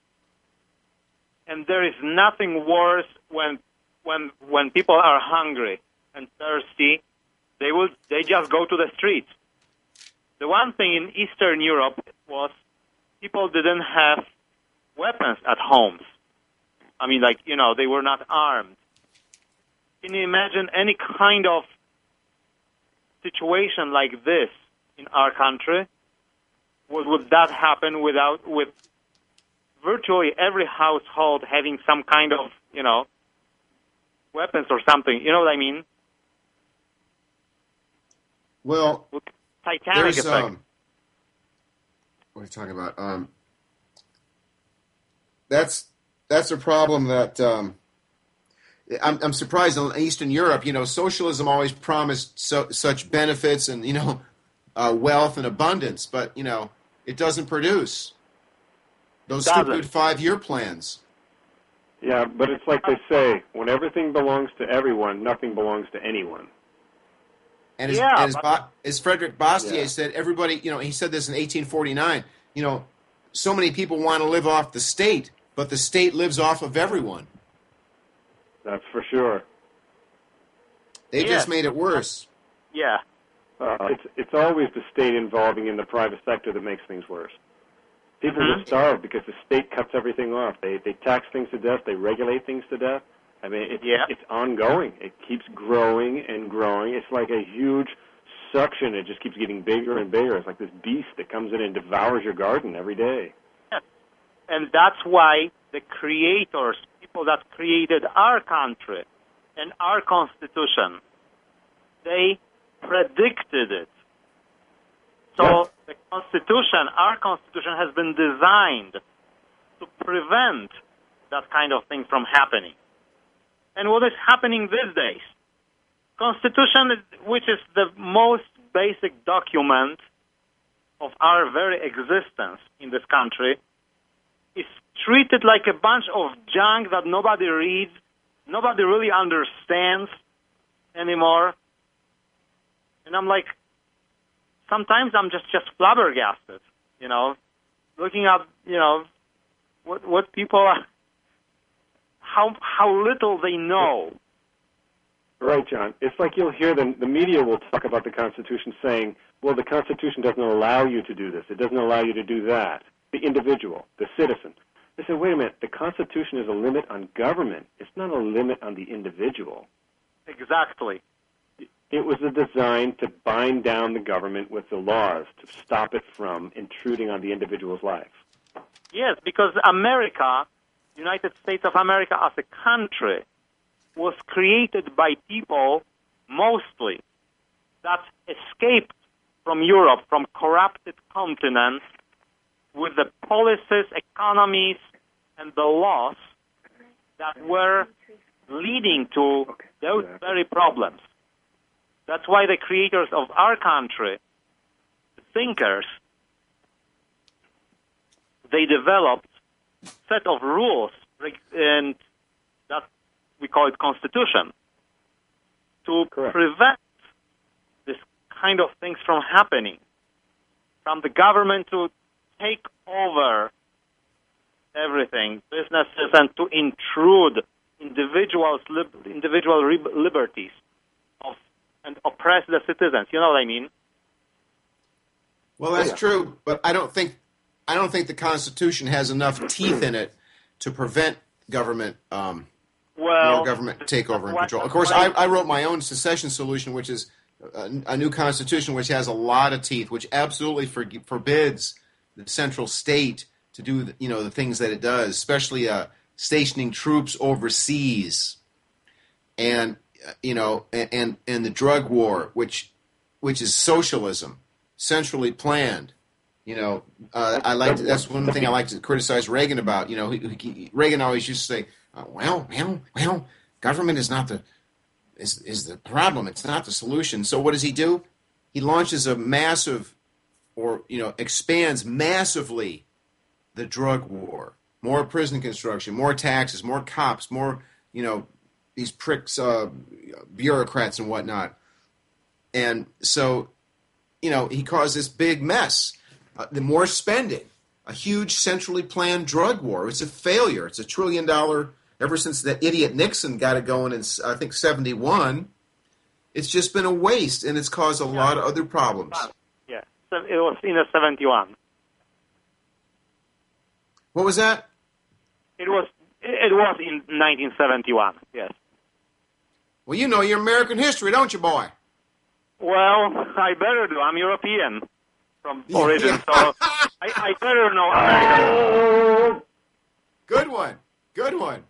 And there is nothing worse when when when people are hungry and thirsty, they will they just go to the streets. The one thing in Eastern Europe was people didn't have weapons at homes. I mean, like, you know, they were not armed. Can you imagine any kind of situation like this in our country? Would, would that happen without, with virtually every household having some kind of, you know, weapons or something? You know what I mean? Well, Titanic there's effect. um, what are you talking about? Um, that's that's a problem that um, I'm, I'm surprised in Eastern Europe. You know, socialism always promised so, such benefits and you know uh, wealth and abundance, but you know it doesn't produce those Doesn't. stupid five-year plans. Yeah, but it's like they say, when everything belongs to everyone, nothing belongs to anyone. And as, Yeah, and as, but- Ba- as Frederick Bastiat Yeah. said, everybody, you know, he said this in eighteen forty-nine, you know, so many people want to live off the state, but the state lives off of everyone. That's for sure. They Yeah. just made it worse. Yeah. Uh, it's it's always the state involving in the private sector that makes things worse. People Mhm. will starve because the state cuts everything off. They they tax things to death. They regulate things to death. I mean, it's Yeah. it's ongoing. It keeps growing and growing. It's like a huge suction. It just keeps getting bigger and bigger. It's like this beast that comes in and devours your garden every day. And that's why the creators, people that created our country and our constitution, they predicted it. So Yeah. the constitution, our constitution has been designed to prevent that kind of thing from happening. And what is happening these days? Constitution, is- which is the most basic document of our very existence in this country, is treated like a bunch of junk that nobody reads, nobody really understands anymore. And I'm like, sometimes I'm just, just flabbergasted, you know, looking at, you know, what what people are, how how little they know. Right, John. It's like you'll hear the the media will talk about the Constitution saying, well, the Constitution doesn't allow you to do this. It doesn't allow you to do that. The individual, the citizen. They say, wait a minute, the Constitution is a limit on government. It's not a limit on the individual. Exactly. It was a design to bind down the government with the laws, to stop it from intruding on the individual's life. Yes, because America, United States of America as a country, was created by people mostly that escaped from Europe, from corrupted continents, with the policies, economies, and the laws that were leading to those very problems. That's why the creators of our country, the thinkers, they developed a set of rules, and that we call it constitution, to Correct. prevent this kind of things from happening, from the government to take over everything, businesses, and to intrude individuals' lib- individual re- liberties of and oppress the citizens. You know what I mean? Well, that's Yeah. true, but I don't think I don't think the Constitution has enough teeth in it to prevent government um, Well, more government takeover and what- control. Of course, I, I wrote my own secession solution, which is a, a new constitution which has a lot of teeth, which absolutely for, forbids the central state to do the, you know the things that it does, especially uh, stationing troops overseas, and uh, you know, and, and and the drug war, which which is socialism, centrally planned. You know, uh, I like to, that's one thing I like to criticize Reagan about. You know, he, he, Reagan always used to say, uh, "Well, well, well, government is not the is is the problem. It's not the solution." So what does he do? He launches a massive, or you know, expands massively the drug war. More prison construction, more taxes, more cops, more you know these pricks, uh, bureaucrats and whatnot. And so, you know, he caused this big mess. Uh, the more spending, a huge centrally planned drug war. It's a failure. It's a trillion dollar. Ever since that idiot Nixon got it going in, I think, seventy-one, it's just been a waste, and it's caused a lot of other problems. Yeah, so it was in the seventy-one. What was that? It was it was in nineteen seventy-one. Yes. Well, you know your American history, don't you, boy? Well, I better do. I'm European from origin, so I, I better know American. Good one. Good one.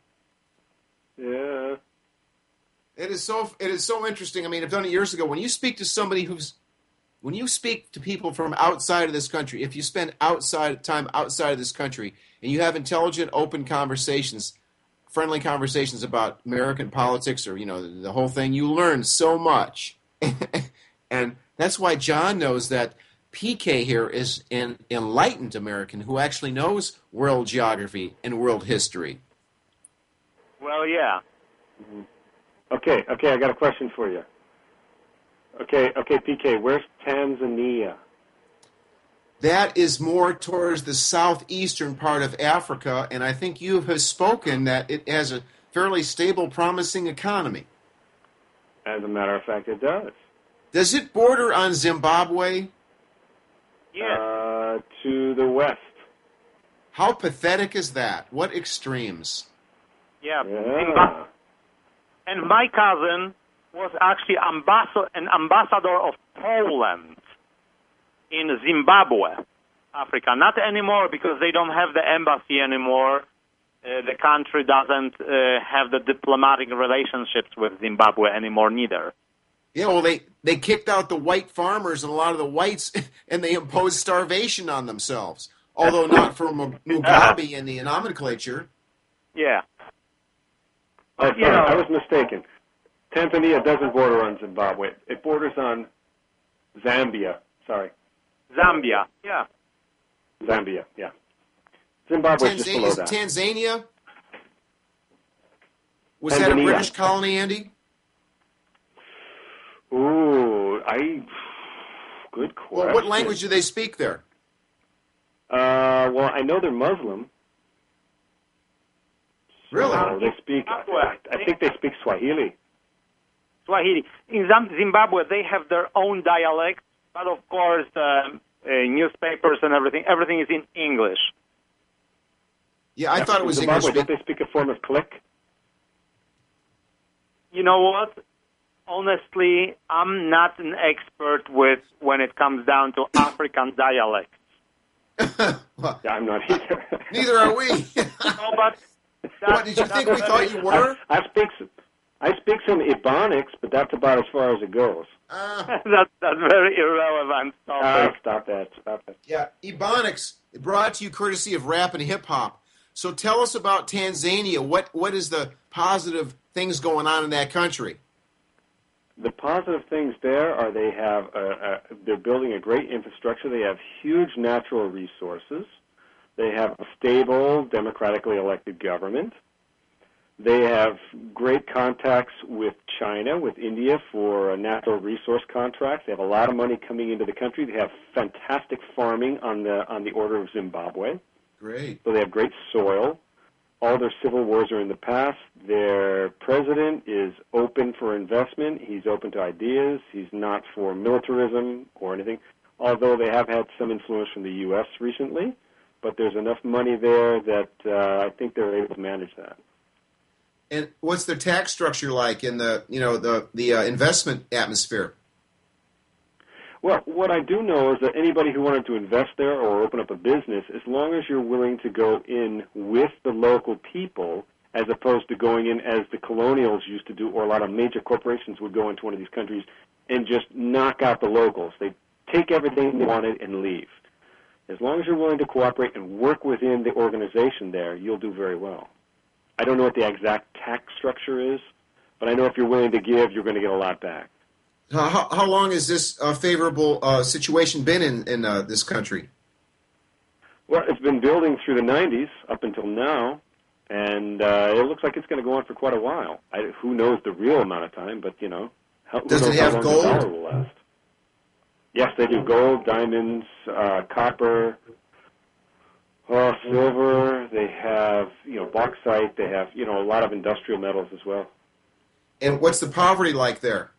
Yeah. It is so it is so interesting. I mean, I've done it years ago. When you speak to somebody who's when you speak to people from outside of this country, if you spend outside time outside of this country and you have intelligent, open conversations, friendly conversations about American politics or, you know, the, the whole thing, you learn so much. And that's why John knows that P K here is an enlightened American who actually knows world geography and world history. Well, yeah. Mm-hmm. Okay, okay, I got a question for you. Okay, okay, P K, where's Tanzania? That is more towards the southeastern part of Africa, and I think you have spoken that it has a fairly stable, promising economy. As a matter of fact, it does. Does it border on Zimbabwe? Yes. Uh, to the west. How pathetic is that? What extremes? Yeah. Yeah. And my cousin was actually ambas- an ambassador of Poland in Zimbabwe, Africa. Not anymore because they don't have the embassy anymore. Uh, the country doesn't uh, have the diplomatic relationships with Zimbabwe anymore neither. Yeah, well, they, they kicked out the white farmers and a lot of the whites, and they imposed starvation on themselves, although not for Mugabe in the nomenclature. Yeah. Oh, sorry, You know, I was mistaken. Tanzania doesn't border on Zimbabwe. It borders on Zambia. Sorry. Zambia. Yeah. Zambia, yeah. Zimbabwe's just Tanzania, below is that. Tanzania? Was that a Tanzania. British colony, Andy? Ooh, I... Good question. Well, what language do they speak there? Uh, well, I know they're Muslim. Really? So they speak... I, I think they speak Swahili. Swahili. In Zam- Zimbabwe, they have their own dialect, but of course, uh, uh, newspapers and everything, everything is in English. Yeah, I Yeah, thought it was Zimbabwe, English. don't they speak a form of click? You know what? Honestly, I'm not an expert with when it comes down to African dialects. Well, Yeah, I'm not either. neither are we. No, but What, did you think we thought you were? I, I speak s- I speak some Ebonics, but that's about as far as it goes. Uh, that's, that's very irrelevant Ah, topic. stop that. Stop that. yeah, Ebonics, brought to you courtesy of rap and hip-hop. So tell us about Tanzania. What What is the positive things going on in that country? The positive things there are they have a, a, they're building a great infrastructure. They have huge natural resources. They have a stable, democratically elected government. They have great contacts with China, with India for natural resource contracts. They have a lot of money coming into the country. They have fantastic farming on the on the order of Zimbabwe. Great. So they have great soil. All their civil wars are in the past. Their president is open for investment. He's open to ideas. He's not for militarism or anything, although they have had some influence from the U S recently. But there's enough money there that uh, I think they're able to manage that. And what's their tax structure like in the you know the the uh, investment atmosphere? Well, what I do know is that anybody who wanted to invest there or open up a business, as long as you're willing to go in with the local people, as opposed to going in as the colonials used to do, or a lot of major corporations would go into one of these countries and just knock out the locals. They take everything they wanted and leave. As long as you're willing to cooperate and work within the organization there, you'll do very well. I don't know what the exact tax structure is, but I know if you're willing to give, you're going to get a lot back. Uh, how, how long has this uh, favorable uh, situation been in, in uh, this country? Well, it's been building through the nineties up until now, and uh, it looks like it's going to go on for quite a while. I, who knows the real amount of time, but, you know, how, who Does it knows have how long gold? the dollar will last. Yes, they do. Gold, diamonds, uh, copper, uh, silver. They have, you know, bauxite. They have, you know, a lot of industrial metals as well. And what's the poverty like there?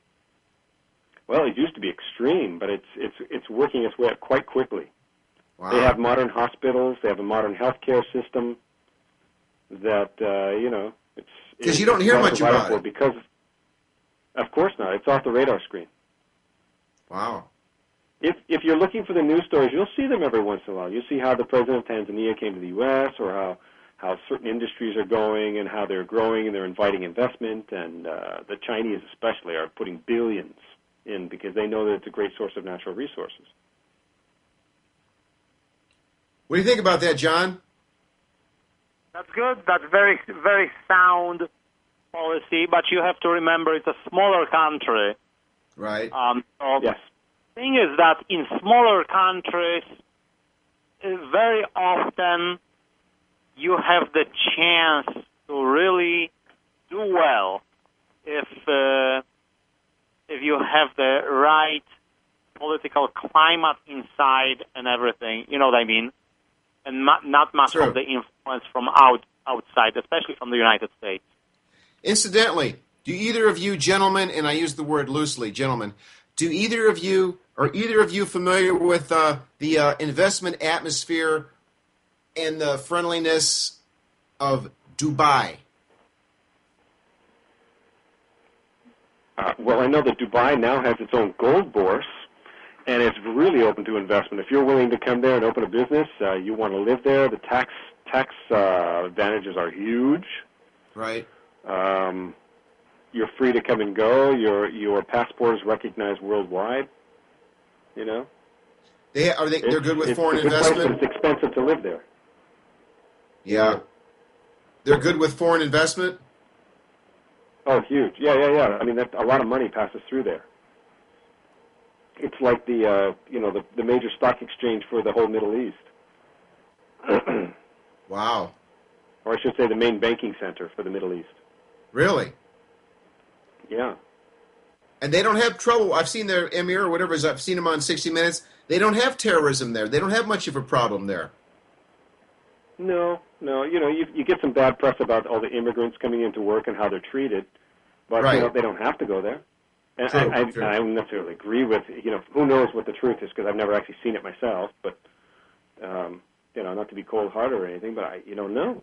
Well, it used to be extreme, but it's it's it's working its way up quite quickly. Wow. They have modern hospitals. They have a modern healthcare system that uh, you know it's 'Cause you don't hear much provided about for it. Because, of course not. It's off the radar screen. Wow. If if you're looking for the news stories, you'll see them every once in a while. You'll see how the president of Tanzania came to the U S, or how how certain industries are going and how they're growing and they're inviting investment, and uh, the Chinese especially are putting billions in because they know that it's a great source of natural resources. What do you think about that, John? That's good. That's very, very sound policy, but you have to remember it's a smaller country. Right. Um, so Yes. the thing is that in smaller countries, uh, very often you have the chance to really do well if uh, if you have the right political climate inside and everything. You know what I mean? And not, not much True. of the influence from out outside, especially from the United States. Incidentally, do either of you gentlemen, and I use the word loosely, gentlemen, do either of you, are either of you familiar with uh, the uh, investment atmosphere and the friendliness of Dubai? Uh, well, I know that Dubai now has its own gold bourse, and it's really open to investment. If you're willing to come there and open a business, uh, you want to live there, the tax tax uh, advantages are huge. Right. Um, you're free to come and go. Your your passport is recognized worldwide. You know, They are they they're It's- good with it's foreign a good place, but investment. it's expensive to live there. Yeah. They're good with foreign investment. Oh, huge! Yeah, yeah, yeah. I mean, that, a lot of money passes through there. It's like the uh, you know the, the major stock exchange for the whole Middle East, Wow. or I should say, the main banking center for the Middle East. Really? Yeah. And they don't have trouble. I've seen their Emir or whatever it is. I've seen them on sixty minutes. They don't have terrorism there. They don't have much of a problem there. No, no. You know, you you get some bad press about all the immigrants coming into work and how they're treated, but Right. you know, they don't have to go there. And True, I, I, true. I don't necessarily agree with, you know, who knows what the truth is because I've never actually seen it myself. But um, you know, not to be cold-hearted or anything, but I, you don't know.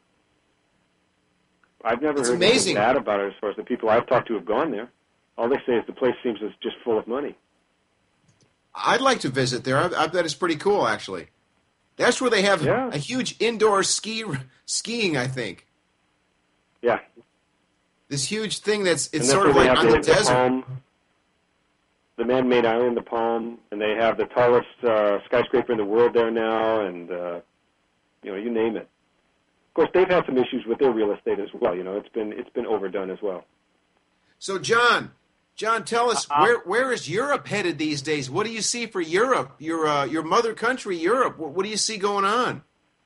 I've never It's heard amazing. anything bad about it as far as the people I've talked to have gone there. All they say is the place seems is just full of money. I'd like to visit there. I, I bet it's pretty cool, actually. That's where they have Yeah. a huge indoor ski skiing. I think Yeah. this huge thing that's it's And that's sort of where they like have on the, the, the desert. Palm, the man-made island, the Palm, and they have the tallest uh, skyscraper in the world there now, and uh, you know, you name it. Of course, they've had some issues with their real estate as well. You know, it's been it's been overdone as well. So, John, John, tell us Uh-huh. where where is Europe headed these days? What do you see for Europe? Your uh, your mother country, Europe. What, what do you see going on?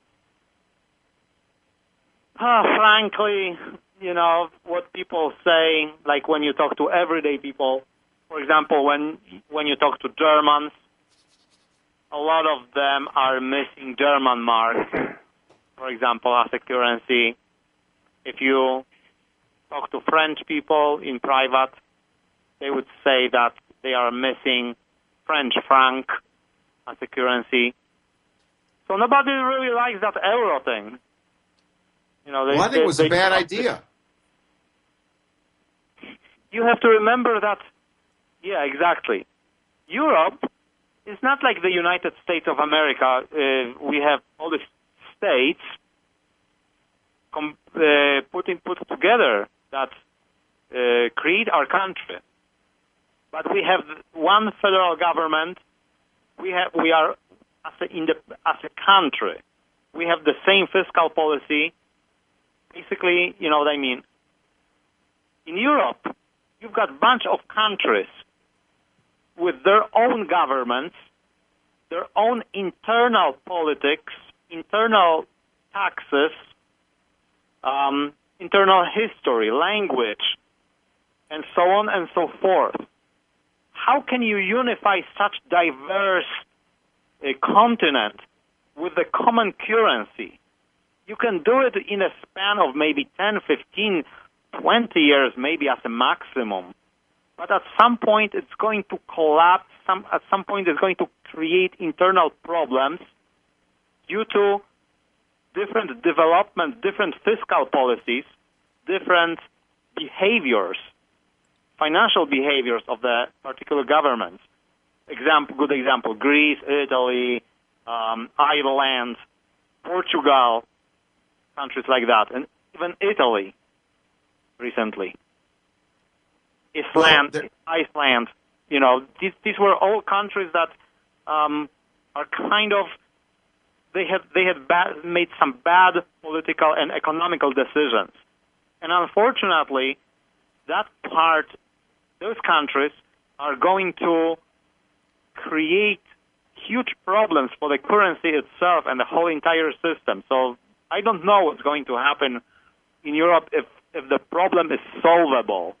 Uh, frankly, you know, what people say, like when you talk to everyday people, for example, when when you talk to Germans, a lot of them are missing German marks, for example, as a currency. If you talk to French people in private, they would say that they are missing French franc as a currency. So nobody really likes that euro thing. You know, they, Well, I think they, it was a they- bad idea. You have to remember that, yeah, exactly. Europe is not like the United States of America. Uh, we have all the states com- uh, put, in, put together that uh, create our country. But we have one federal government. We have we are as a, in the, as a country. We have the same fiscal policy. Basically, you know what I mean. In Europe, you've got a bunch of countries with their own governments, their own internal politics, internal taxes, um, internal history, language, and so on and so forth. How can you unify such diverse uh, continent with a common currency? You can do it in a span of maybe ten, fifteen, twenty years, maybe as a maximum. But at some point, it's going to collapse. Some, at some point, it's going to create internal problems due to different developments, different fiscal policies, different behaviors, financial behaviors of the particular governments. Example, good example, Greece, Italy, um, Ireland, Portugal, countries like that, and even Italy recently. Iceland, Well, there- Iceland. You know, these, these were all countries that um, are kind of, they had they had bad, made some bad political and economical decisions. And unfortunately, that part, those countries are going to create huge problems for the currency itself and the whole entire system. So I don't know what's going to happen in Europe if, if the problem is solvable.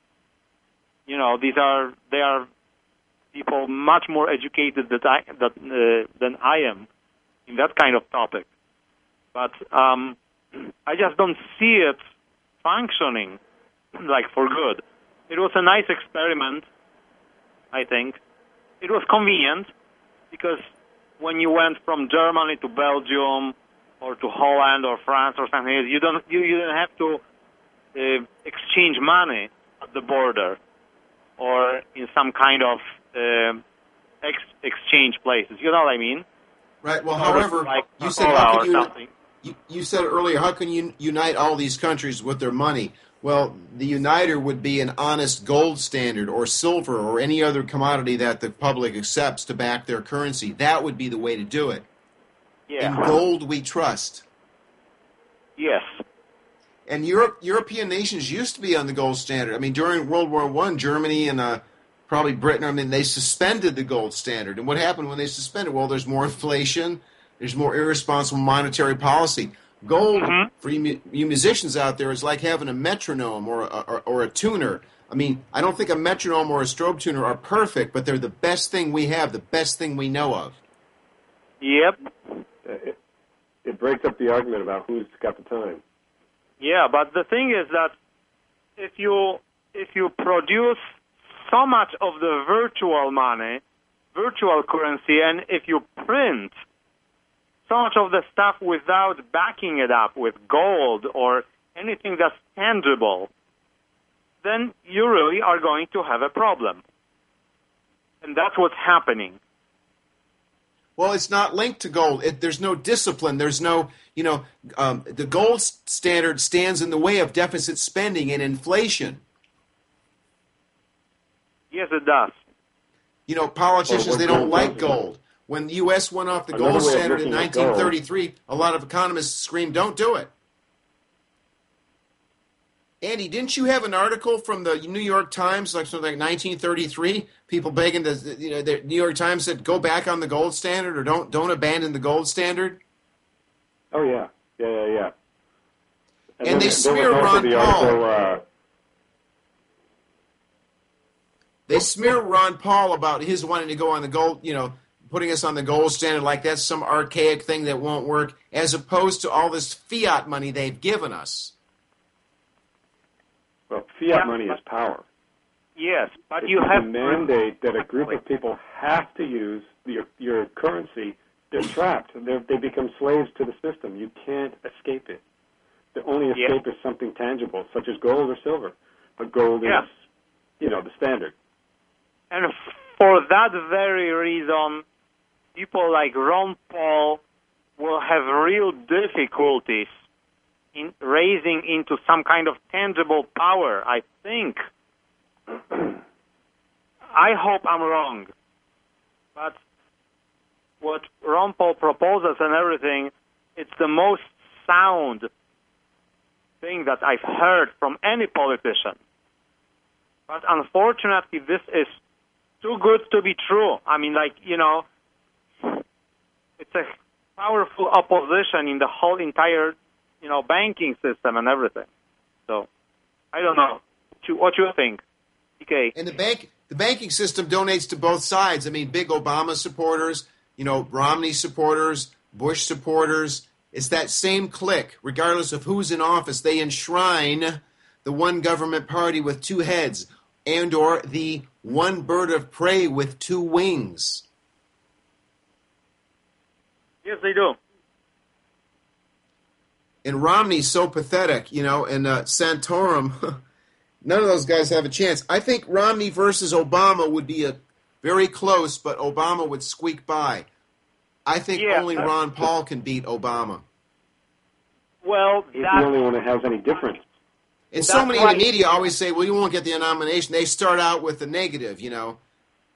You know, these are they are people much more educated than I, that, uh, than I am in that kind of topic. But um, I just don't see it functioning like for good. It was a nice experiment, I think. It was convenient because when you went from Germany to Belgium or to Holland or France or something, you don't you, you didn't have to uh, exchange money at the border or in some kind of uh, ex- exchange places. You know what I mean? Right. Well, Or however, like you said Coca-Cola how or could you, something. you you said earlier how can you unite all these countries with their money? Well, the uniter would be an honest gold standard or silver or any other commodity that the public accepts to back their currency. That would be the way to do it. Yeah. In gold we trust. Yes. And Europe, European nations used to be on the gold standard. I mean, during World War One, Germany and uh, probably Britain, I mean, they suspended the gold standard. And what happened when they suspended? Well, there's more inflation. There's more irresponsible monetary policy. Gold, Mhm. for you, you musicians out there, is like having a metronome or a, or, or a tuner. I mean, I don't think a metronome or a strobe tuner are perfect, but they're the best thing we have, the best thing we know of. Yep. It, it breaks up the argument about who's got the time. Yeah, but the thing is that if you if you produce so much of the virtual money, virtual currency, and if you print so much of the stuff without backing it up with gold or anything that's tangible, then you really are going to have a problem. And that's what's happening. Well, it's not linked to gold. It, there's no discipline. There's no, you know, um, the gold standard stands in the way of deficit spending and inflation. Yes, it does. You know, politicians, Well, what they don't gold like does- gold. When the U S went off the Another gold way of standard in looking at gold- nineteen thirty-three, a lot of economists screamed, don't do it. Andy, didn't you have an article from the New York Times, like something like nineteen thirty-three? People begging the, you know, the New York Times said, go back on the gold standard or don't don't abandon the gold standard. Oh, yeah. Yeah, yeah, yeah. And then they there smear was also Ron the Paul. article, uh, They smear Ron Paul about his wanting to go on the gold, you know, putting us on the gold standard like that's some archaic thing that won't work, as opposed to all this fiat money they've given us. well, fiat Yeah. money is power. Yes, but If you have a mandate that a group of people have to use your your currency, they're trapped. They're, they become slaves to the system. You can't escape it. The only Yeah. escape is something tangible, such as gold or silver. But gold Yeah. is, you know, the standard. And for that very reason, people like Ron Paul will have real difficulties in raising into some kind of tangible power, I think. I hope I'm wrong. But what Ron Paul proposes and everything, it's the most sound thing that I've heard from any politician. But unfortunately, this is too good to be true. I mean, like, you know, it's a powerful opposition in the whole entire, you know, banking system and everything. So, I don't know. What you, what you think? Okay. And the bank, the banking system donates to both sides. I mean, big Obama supporters, you know, Romney supporters, Bush supporters. It's that same clique, regardless of who's in office. They enshrine the one government party with two heads, and or the one bird of prey with two wings. Yes, they do. And Romney's so pathetic, you know, and uh, Santorum, none of those guys have a chance. I think Romney versus Obama would be a very close, but Obama would squeak by. I think Yeah, only that's- Ron Paul can beat Obama. Well, He's that's the only one that has any difference. And so That's many in right. the media always say, well, you won't get the nomination. They start out with the negative, you know.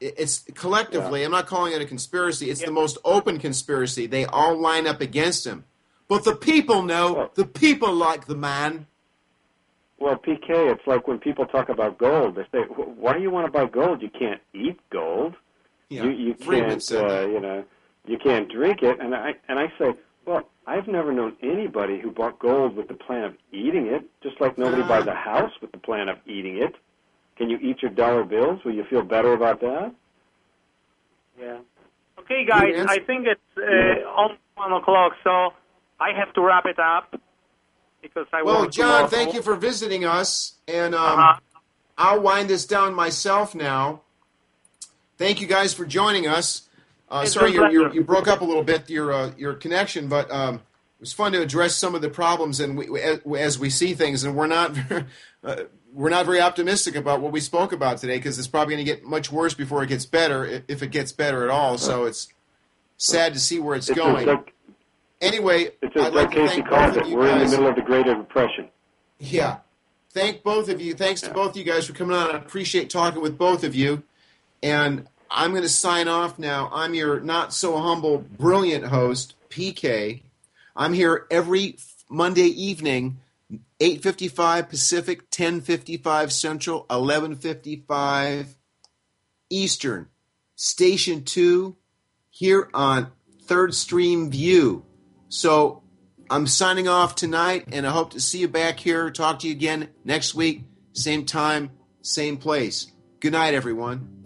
it's collectively, Yeah. I'm not calling it a conspiracy, it's Yeah. the most open conspiracy. They all line up against him. But the people know, Well- the people like the man. Well, P K, it's like when people talk about gold. They say, "Why do you want to buy gold? You can't eat gold. Yeah, You you Friedman can't said uh, that. you know you can't drink it." And I and I say, well, I've never known anybody who bought gold with the plan of eating it. Just like nobody Ah. buys a house with the plan of eating it. Can you eat your dollar bills? Will you feel better about that? Yeah. Okay, guys, answer. I think it's uh, almost one o'clock, so I have to wrap it up because I Well, work John, tomorrow. thank you for visiting us, and um, Uh-huh. I'll wind this down myself now. Thank you guys for joining us. Uh, It's sorry, been you a you pleasure. you broke up a little bit your uh, your connection, but um, it was fun to address some of the problems and we, as, as we see things. And we're not uh, we're not very optimistic about what we spoke about today because it's probably going to get much worse before it gets better, i- if it gets better at all. So it's sad to see where it's, It's going. as like, Anyway, it's as I'd like Doug to Casey thank calls both it. of you We're in the guys. middle of the Great Depression. Yeah. Thank both of you. Thanks to Yeah. both of you guys for coming on. I appreciate talking with both of you. And I'm going to sign off now. I'm your not so humble, brilliant host, P K. I'm here every Monday evening, eight fifty-five Pacific, ten fifty-five Central, eleven fifty-five Eastern. Station two here on Third Stream View. So I'm signing off tonight, and I hope to see you back here. Talk to you again next week, same time, same place. Good night, everyone.